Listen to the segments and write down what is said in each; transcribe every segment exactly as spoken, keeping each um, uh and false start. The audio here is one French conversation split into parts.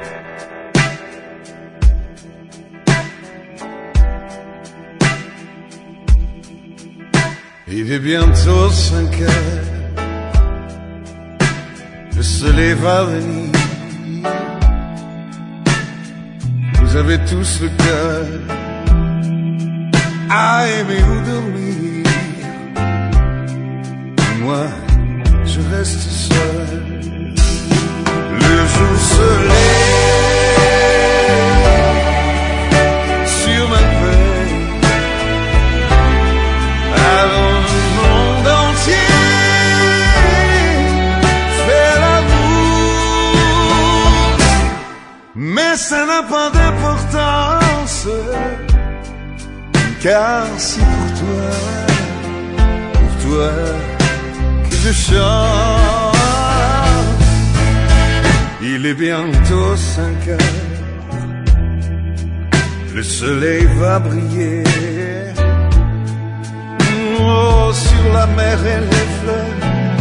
Il est bientôt cinq heures, le soleil va venir. Vous avez tous le cœur à aimer ou dormir. Moi, je reste seul. Le jour se lève sur ma feuille. Alors le monde entier fait l'amour. Mais ça n'a pas d'importance, car c'est pour toi, pour toi que je chante. Il est bientôt cinq heures, le soleil va briller. Oh, sur la mer et les fleurs,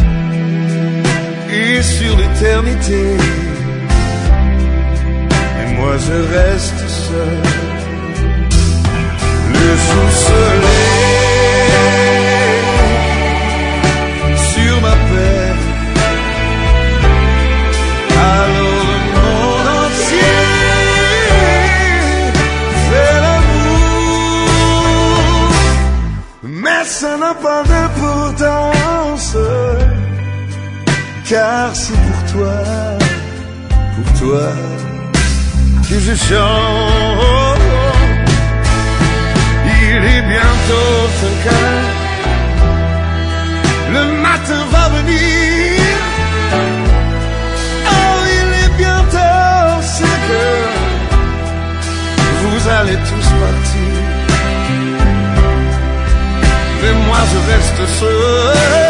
et sur l'éternité. Et moi je reste seul. Le jour se lève sur ma paix. Alors le monde entier fait l'amour. Mais ça n'a pas d'importance, car c'est pour toi, pour toi que je chante. Il est bientôt cinq heures, le matin va venir. Oh, il est bientôt cinq heures, vous allez tous partir. Mais moi je reste seul.